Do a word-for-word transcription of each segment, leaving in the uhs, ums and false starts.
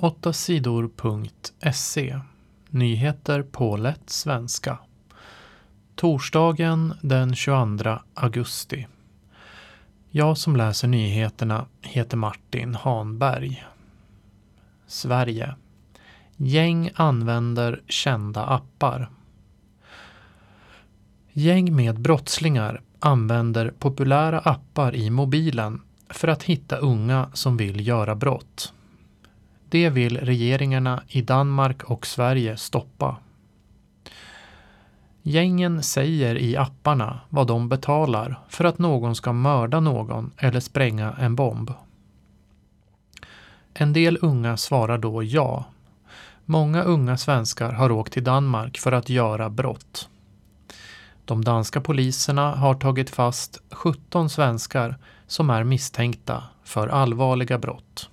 åtta sidor punkt se. Nyheter på lätt svenska. Torsdagen den tjugoandra augusti. Jag som läser nyheterna heter Martin Hanberg. Sverige. Gäng använder kända appar. Gäng med brottslingar använder populära appar i mobilen för att hitta unga som vill göra brott. Det vill regeringarna i Danmark och Sverige stoppa. Gängen säger i apparna vad de betalar för att någon ska mörda någon eller spränga en bomb. En del unga svarar då ja. Många unga svenskar har åkt till Danmark för att göra brott. De danska poliserna har tagit fast sjutton svenskar som är misstänkta för allvarliga brott.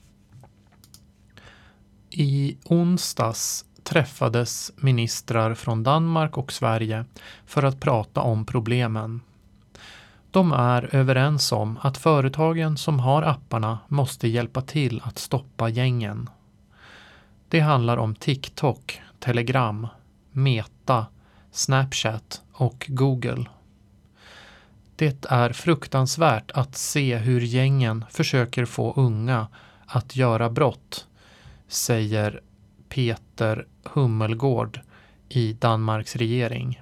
I onsdags träffades ministrar från Danmark och Sverige för att prata om problemen. De är överens om att företagen som har apparna måste hjälpa till att stoppa gängen. Det handlar om TikTok, Telegram, Meta, Snapchat och Google. Det är fruktansvärt att se hur gängen försöker få unga att göra brott, säger Peter Hummelgård i Danmarks regering.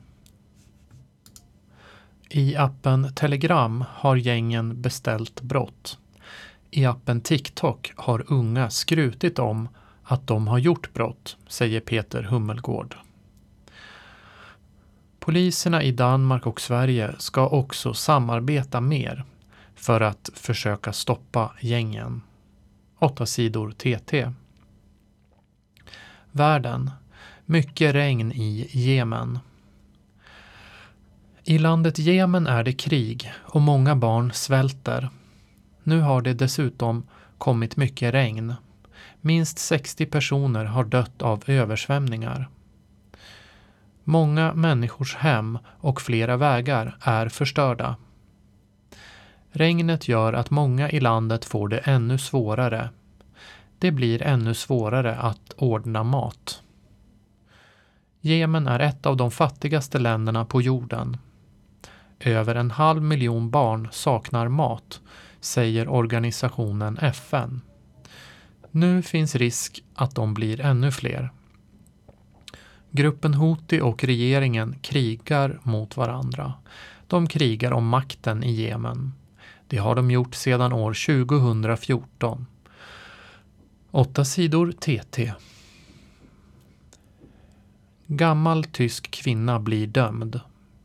I appen Telegram har gängen beställt brott. I appen TikTok har unga skrutit om att de har gjort brott, säger Peter Hummelgård. Poliserna i Danmark och Sverige ska också samarbeta mer för att försöka stoppa gängen. Åtta sidor T T. Världen. Mycket regn i Jemen. I landet Jemen är det krig och många barn svälter. Nu har det dessutom kommit mycket regn. Minst sextio personer har dött av översvämningar. Många människors hem och flera vägar är förstörda. Regnet gör att många i landet får det ännu svårare. Det blir ännu svårare att ordna mat. Jemen är ett av de fattigaste länderna på jorden. Över en halv miljon barn saknar mat, säger organisationen F N. Nu finns risk att de blir ännu fler. Gruppen Houthi och regeringen krigar mot varandra. De krigar om makten i Jemen. Det har de gjort sedan år tjugohundrafjorton. Åtta sidor T T. Gammal tysk kvinna blir dömd.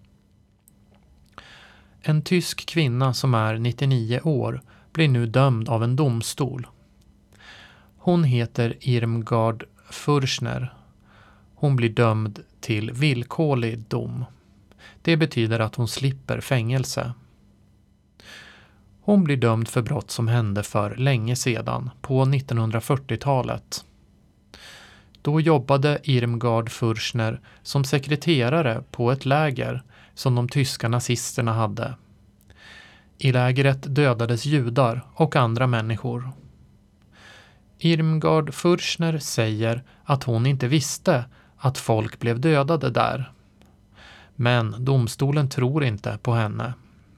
En tysk kvinna som är nittionio år blir nu dömd av en domstol. Hon heter Irmgard Fürschner. Hon blir dömd till villkorlig dom. Det betyder att hon slipper fängelse. Hon blir dömd för brott som hände för länge sedan, på nittonhundrafyrtiotalet. Då jobbade Irmgard Fürschner som sekreterare på ett läger som de tyska nazisterna hade. I lägret dödades judar och andra människor. Irmgard Fürschner säger att hon inte visste att folk blev dödade där. Men domstolen tror inte på henne.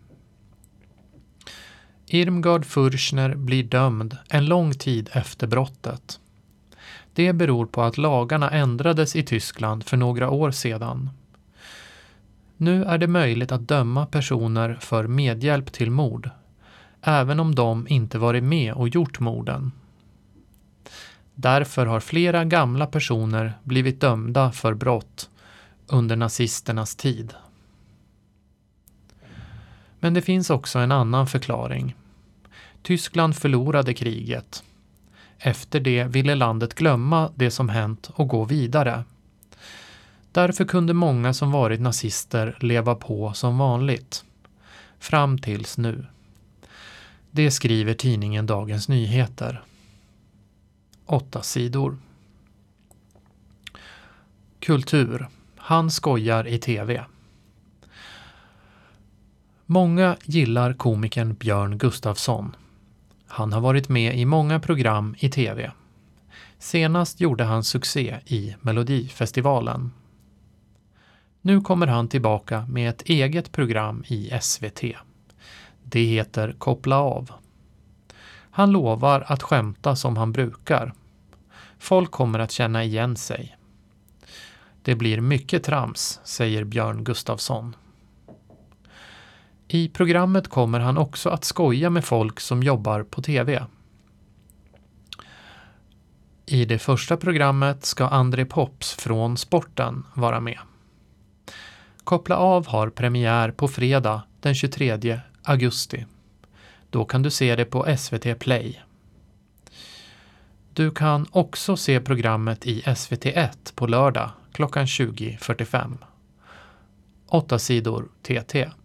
Irmgard Fürschner blir dömd en lång tid efter brottet. Det beror på att lagarna ändrades i Tyskland för några år sedan. Nu är det möjligt att döma personer för medhjälp till mord, även om de inte varit med och gjort morden. Därför har flera gamla personer blivit dömda för brott under nazisternas tid. Men det finns också en annan förklaring. Tyskland förlorade kriget. Efter det ville landet glömma det som hänt och gå vidare. Därför kunde många som varit nazister leva på som vanligt. Fram tills nu. Det skriver tidningen Dagens Nyheter. Åtta sidor. Kultur. Han skojar i tv. Många gillar komikern Björn Gustafsson. Han har varit med i många program i tv. Senast gjorde han succé i Melodifestivalen. Nu kommer han tillbaka med ett eget program i S V T. Det heter Koppla av. Han lovar att skämta som han brukar. Folk kommer att känna igen sig. Det blir mycket trams, säger Björn Gustafsson. I programmet kommer han också att skoja med folk som jobbar på tv. I det första programmet ska André Pops från Sporten vara med. Koppla av har premiär på fredag den tjugotredje augusti. Då kan du se det på S V T Play. Du kan också se programmet i S V T ett på lördag klockan tjugo fyrtiofem. Åtta sidor T T.